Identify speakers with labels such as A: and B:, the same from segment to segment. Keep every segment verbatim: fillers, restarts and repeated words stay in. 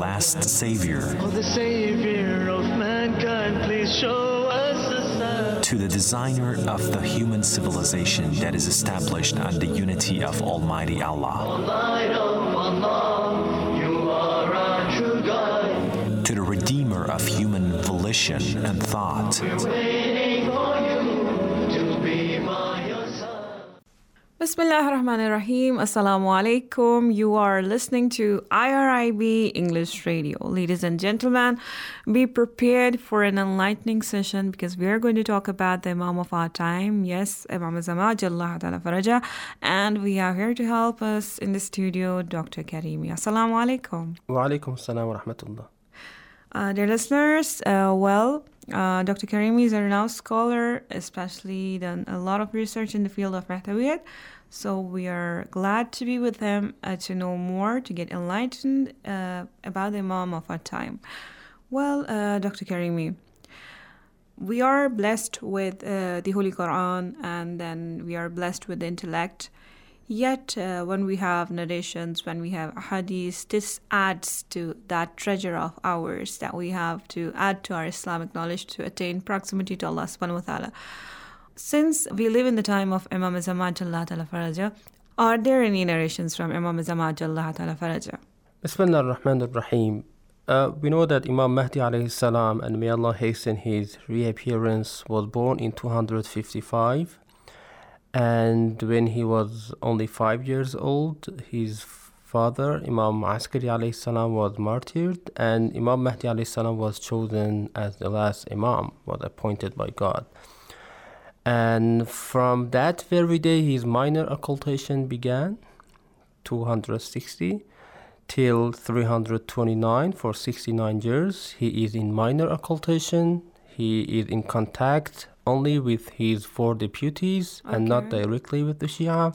A: last Savior.
B: Oh, the Savior of mankind, please show us a sign.
A: To the designer of the human civilization that is established on the unity of Almighty Allah.
B: O light of Allah, you are our true guide.
A: To the redeemer of human volition and thought.
B: We're waiting for you to be by your side.
C: Bismillah ar-Rahman ar-Rahim. Assalamu alaikum. You are listening to I R I B English Radio. Ladies and gentlemen, be prepared for an enlightening session because we are going to talk about the Imam of our time. Yes, Imam Zama Jallah Ta'ala Faraja. And we are here to help us in the studio, Doctor Karimi. Assalamu alaikum.
D: Wa alaikum assalam wa rahmatullah.
C: Uh, dear listeners, uh, well, uh, Doctor Karimi is a renowned scholar, especially done a lot of research in the field of Mahtawiyat. So we are glad to be with him uh, to know more, to get enlightened uh, about the Imam of our time. Well, uh, Doctor Karimi, we are blessed with uh, the Holy Quran, and then we are blessed with the intellect. Yet, uh, when we have narrations, when we have hadiths, this adds to that treasure of ours that we have to add to our Islamic knowledge to attain proximity to Allah subhanahu wa ta'ala. Since we live in the time of Imam Zama Jallah Ta'ala Faraja, are there any narrations from Imam Zama Jallah Ta'ala Faraja?
D: Bismillah ar-Rahman ar-Rahim. Uh, we know that Imam Mahdi alayhi salam, and may Allah hasten his reappearance, was born in two hundred fifty-five. And when he was only five years old, his father, Imam Askari alayhi salam, was martyred, and Imam Mahdi alayhi salam was chosen as the last Imam, was appointed by God. And from that very day, his minor occultation began, two hundred sixty, till three hundred twenty-nine, for sixty-nine years. He is in minor occultation. He is in contact only with his four deputies okay. and not directly with the Shia.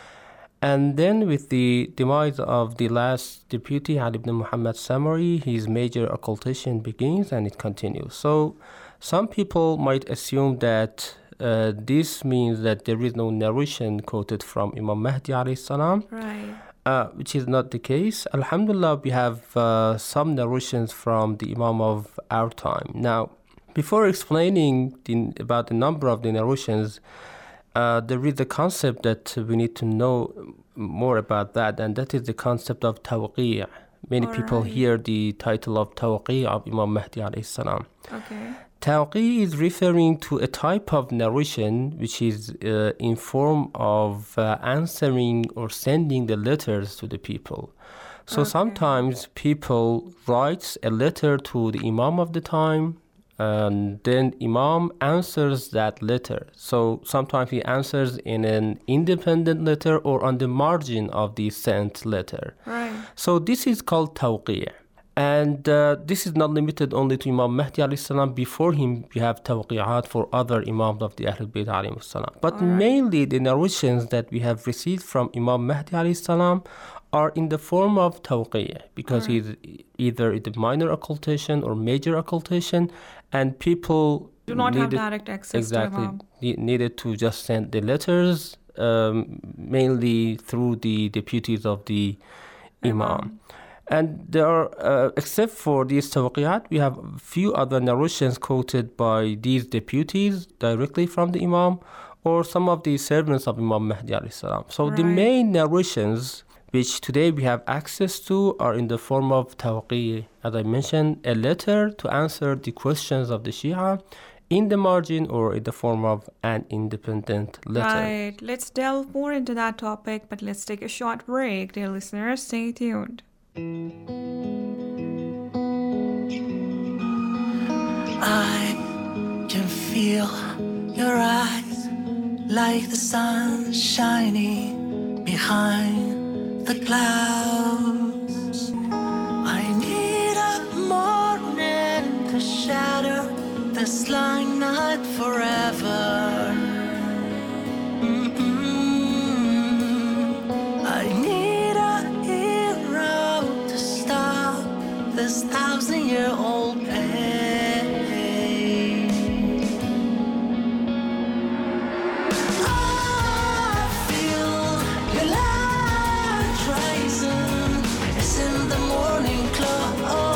D: And then with the demise of the last deputy, Ali ibn Muhammad Samari, his major occultation begins and it continues. So some people might assume that uh, this means that there is no narration quoted from Imam Mahdi alayhi salam,
C: right.
D: uh, which is not the case. Alhamdulillah, we have uh, some narrations from the Imam of our time. Now, before explaining the, about the number of the narrations, uh, there is a concept that we need to know more about that, and that is the concept of tawqi'. Many All people right. hear the title of tawqi' of Imam Mahdi alayhi salam.
C: Okay.
D: Tawqi' is referring to a type of narration which is uh, in form of uh, answering or sending the letters to the people. So okay. sometimes people write a letter to the Imam of the time, and then Imam answers that letter. So sometimes he answers in an independent letter or on the margin of the sent letter.
C: Right.
D: So this is called tawqi'. And uh, this is not limited only to Imam Mahdi alayhi salam. Before him, we have tawqi'at for other Imams of the Ahlul Bayt alayhi salam. But right. mainly the narrations that we have received from Imam Mahdi alayhi salam are in the form of tawqi', because right. he's either in the minor occultation or major occultation, and people
C: do not
D: needed,
C: have direct access
D: exactly,
C: to Imam.
D: ne- needed to just send the letters, um, mainly through the deputies of the Imam. Imam. And there are, uh, except for these tawqiyat, we have a few other narrations quoted by these deputies directly from the Imam, or some of the servants of Imam Mahdi alayhi salam. So
C: right.
D: the main narrations which today we have access to are in the form of tawqi'. As I mentioned, a letter to answer the questions of the Shia in the margin or in the form of an independent letter.
C: Right. Let's delve more into that topic, but let's take a short break. Dear listeners, stay tuned.
B: I can feel your eyes like the sun shining behind the clouds. I need a morning to shatter this lying night forever. Mm-mm. I need a hero to stop this thousand-year-old pain. Oh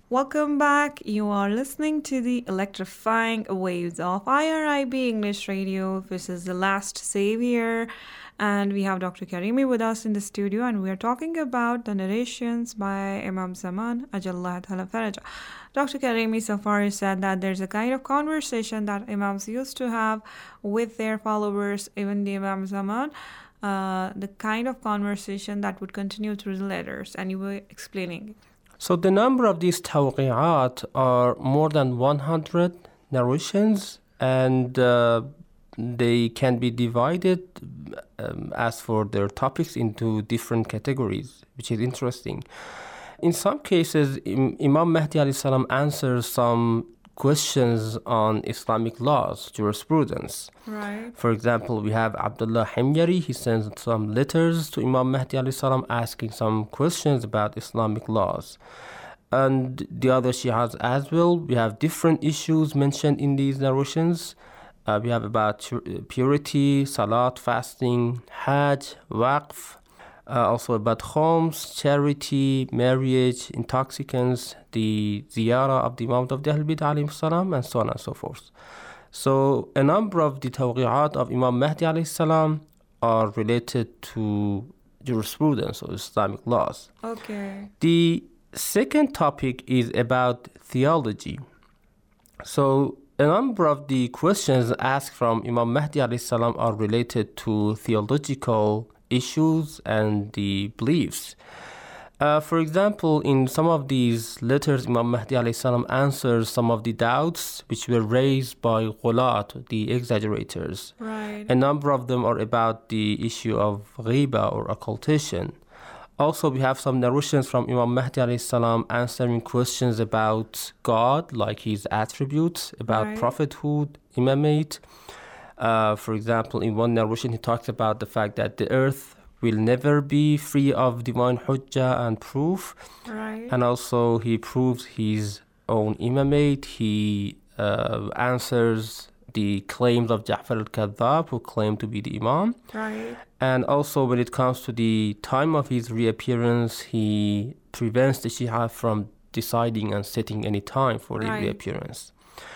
C: Welcome back. You are listening to the electrifying waves of I R I B English Radio. This is the last savior, and we have Doctor Karimi with us in the studio, and we are talking about the narrations by Imam Zaman, Ajallah Ta'ala Faraja. Doctor Karimi so far has said that there's a kind of conversation that Imams used to have with their followers, even the Imam Zaman, uh, the kind of conversation that would continue through the letters, and you were explaining.
D: So the number of these tawqi'at are more than one hundred narrations, and uh, they can be divided um, as for their topics into different categories, which is interesting. In some cases, Im- Imam Mahdi alayhi salam answers some questions on Islamic laws, jurisprudence.
C: Right.
D: For example, we have Abdullah Himyari. He sends some letters to Imam Mahdi alayhi salam asking some questions about Islamic laws. And the other Shias as well, we have different issues mentioned in these narrations. Uh, we have about purity, salat, fasting, hajj, waqf, uh, also about homes, charity, marriage, intoxicants, the ziyarah of the Imam of the Ahl Bid'ah alayhi salam, and so on and so forth. So a number of the tawqi'at of Imam Mahdi alayhi salam are related to jurisprudence or Islamic laws.
C: Okay.
D: The second topic is about theology. So a number of the questions asked from Imam Mahdi alayhi salam are related to theological issues and the beliefs. Uh, for example, in some of these letters, Imam Mahdi alayhi salam answers some of the doubts which were raised by ghulat, the exaggerators.
C: Right.
D: A number of them are about the issue of ghiba or occultation. Also, we have some narrations from Imam Mahdi alayhi salam answering questions about God, like his attributes, about
C: Right.
D: prophethood, imamate. Uh, for example, in one narration, he talks about the fact that the earth will never be free of divine hujjah and proof.
C: Right.
D: And also, he proves his own imamate. He uh, answers the claims of Ja'far al-Kadhab, who claimed to be the imam.
C: Right.
D: And also, when it comes to the time of his reappearance, he prevents the Shia from deciding and setting any time for his
C: Right.
D: reappearance.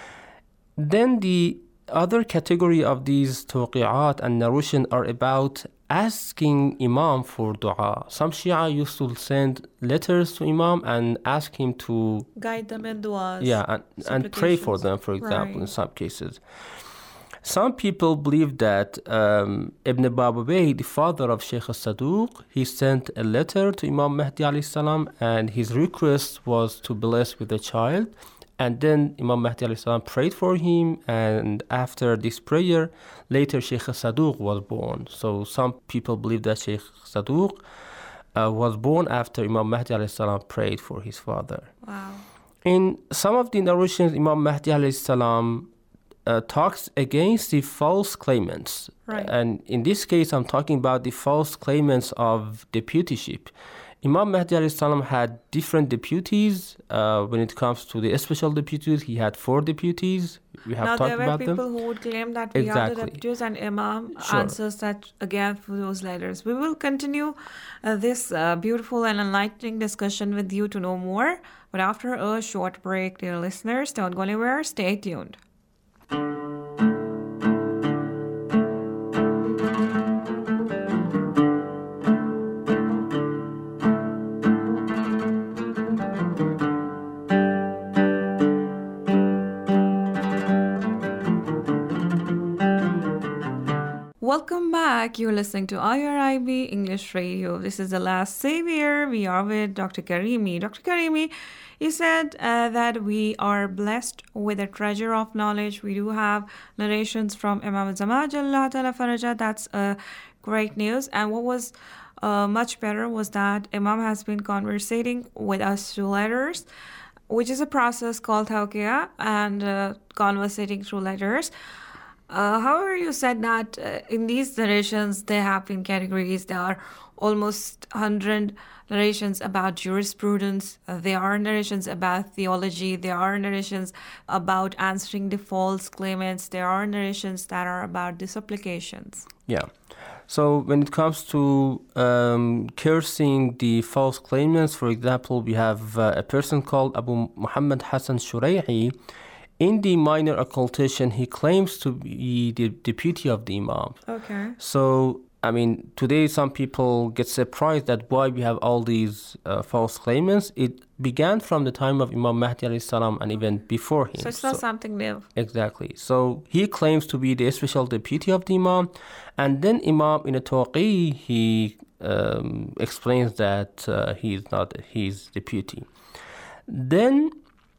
D: Then the other category of these tawqi'at and narration are about asking Imam for dua. Some Shia used to send letters to Imam and ask him to
C: Guide them in du'as.
D: yeah, and, and pray for
C: supplications.
D: them, for example,
C: Right.
D: in some cases. Some people believe that um, Ibn Babawayh, the father of Sheikh al-Saduq, he sent a letter to Imam Mahdi alayhi salam, and his request was to bless with a child. And then Imam Mahdi alayhi salam prayed for him, and after this prayer, later Sheikh al-Saduq was born. So some people believe that Sheikh Saduq uh, was born after Imam Mahdi alayhi salam prayed for his father.
C: Wow.
D: In some of the narrations, Imam Mahdi alayhi salam uh, talks against the false claimants.
C: Right.
D: And in this case, I'm talking about the false claimants of deputyship. Imam Mahdi alayhi salam had different deputies. Uh, when it comes to the special deputies, he had four deputies. We have
C: Now,
D: talked
C: there were
D: about
C: people
D: them.
C: who would claim that we are the
D: Exactly.
C: deputies, and Imam
D: Sure.
C: answers that again through those letters. We will continue uh, this uh, beautiful and enlightening discussion with you to know more. But after a short break, dear listeners, don't go anywhere. Stay tuned. Welcome back. You're listening to I R I B English Radio. This is The Last Savior. We are with Doctor Karimi. Doctor Karimi, you said uh, that we are blessed with a treasure of knowledge. We do have narrations from Imam Zaman, Ajallah Ta'ala Faraja. That's uh, great news. And what was uh, much better was that Imam has been conversating with us through letters, which is a process called tawqiyah and uh, conversating through letters. Uh, however, you said that uh, in these narrations, there have been categories. There are almost one hundred narrations about jurisprudence. Uh, there are narrations about theology. There are narrations about answering the false claimants. There are narrations that are about the supplications.
D: Yeah. So when it comes to um, cursing the false claimants, for example, we have uh, a person called Abu Muhammad Hassan Shuraihi. In the minor occultation, he claims to be the deputy of the Imam.
C: Okay.
D: So, I mean, today some people get surprised that why we have all these uh, false claimants. It began from the time of Imam Mahdi alayhi salam and even before him.
C: So it's not so, something new.
D: Exactly. So he claims to be the special deputy of the Imam. And then Imam in a Tawqi, he um, explains that uh, he is not his deputy. Then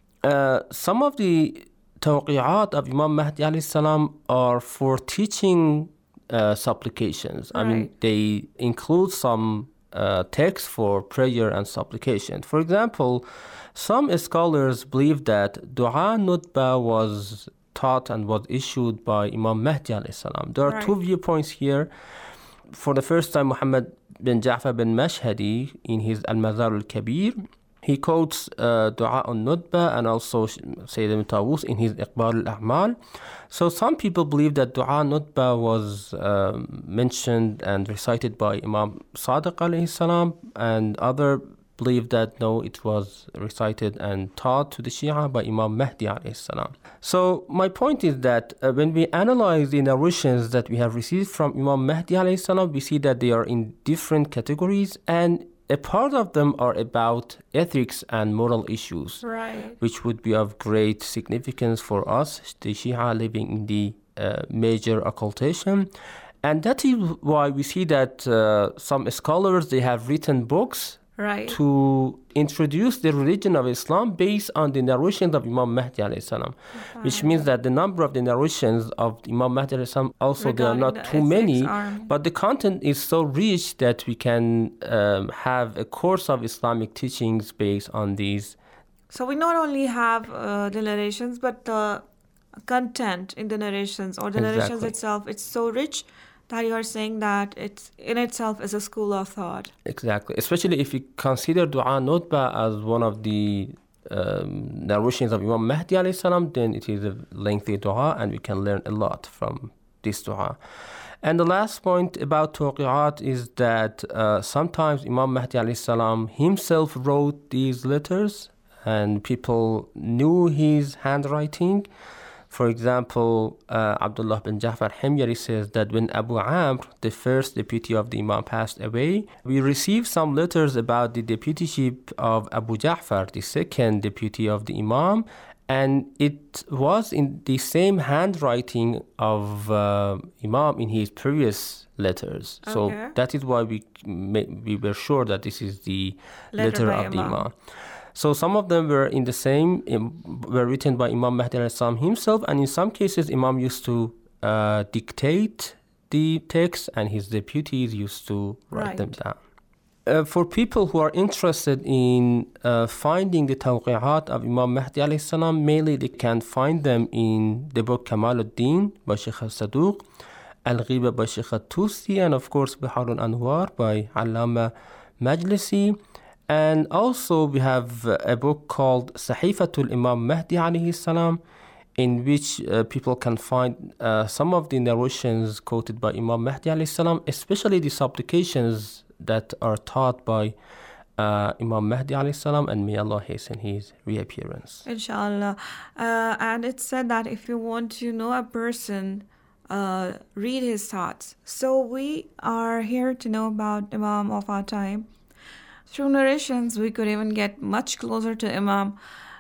D: uh, some of the Tawqi'at of Imam Mahdi alayhi salam are for teaching uh, supplications.
C: Right.
D: I mean, they include some uh, texts for prayer and supplication. For example, some scholars believe that Dua Nutba was taught and was issued by Imam Mahdi alayhi salam. There are
C: Right.
D: two viewpoints here. For the first time, Muhammad bin Ja'far bin Mashhadi in his Al-Mazar al-Kabir, he quotes uh, Dua al-Nutba and also Sayyid ibn Tawus in his Iqbal al-A'mal. So some people believe that Dua Nutba was uh, mentioned and recited by Imam Sadiq alayhi salam, and other believe that no, it was recited and taught to the Shia by Imam Mahdi alayhi salam. So my point is that uh, when we analyze the narrations that we have received from Imam Mahdi alayhi salam, we see that they are in different categories, and a part of them are about ethics and moral issues,
C: Right.
D: which would be of great significance for us, the Shia living in the uh, major occultation. And that is why we see that uh, some scholars, they have written books
C: Right.
D: to introduce the religion of Islam based on the narrations of Imam Mahdi alayhi salam, which means that the number of the narrations of Imam Mahdi alayhi salam also they are
C: Regarding
D: not
C: the
D: too many,
C: ethics are-
D: but the content is so rich that we can um, have a course of Islamic teachings based on these.
C: So we not only have uh, the narrations, but the content in the narrations or the narrations
D: Exactly.
C: itself, it's so rich that you are saying that it's in itself is a school of thought.
D: Exactly, especially if you consider Dua Nutba as one of the um, narrations of Imam Mahdi alayhi salam, then it is a lengthy dua and we can learn a lot from this dua. And the last point about Tawqi'at is that uh, sometimes Imam Mahdi alayhi salam himself wrote these letters and people knew his handwriting. For example, uh, Abdullah bin Ja'far Himyari says that when Abu Amr, the first deputy of the Imam, passed away, we received some letters about the deputyship of Abu Ja'far, the second deputy of the Imam, and it was in the same handwriting of uh, Imam in his previous letters. So
C: Okay.
D: that is why we ma- we were sure that this is the
C: Letter
D: letter,
C: by
D: of the
C: Imam.
D: Imam. So some of them were in the same, um, were written by Imam Mahdi alayhi salam himself, and in some cases Imam used to uh, dictate the text and his deputies used to write
C: Right.
D: them down. Uh, for people who are interested in uh, finding the tawqi'at of Imam Mahdi alayhi salam, mainly they can find them in the book Kamal ad-Din by Sheikh al-Saduq, Al-Ghiba by Sheikh al-Tusi, and of course Bihar al-Anwar by Allama Majlisi. And also we have a book called Sahifatul Imam Mahdi alayhi salam, in which uh, people can find uh, some of the narrations quoted by Imam Mahdi alayhi salam, especially the supplications that are taught by uh, Imam Mahdi alayhi salam, and may Allah hasten his reappearance.
C: Inshallah. Uh, and it's said that if you want to know a person, uh, read his thoughts. So we are here to know about Imam of our time. Through narrations, we could even get much closer to Imam,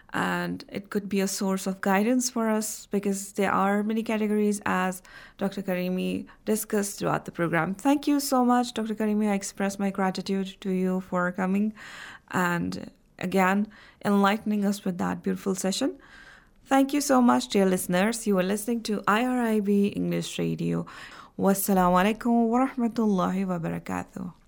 C: and it could be a source of guidance for us because there are many categories as Doctor Karimi discussed throughout the program. Thank you so much, Doctor Karimi. I express my gratitude to you for coming and again enlightening us with that beautiful session. Thank you so much, dear listeners. You are listening to I R I B English Radio. Wassalamu alaikum wa rahmatullahi wa barakatuh.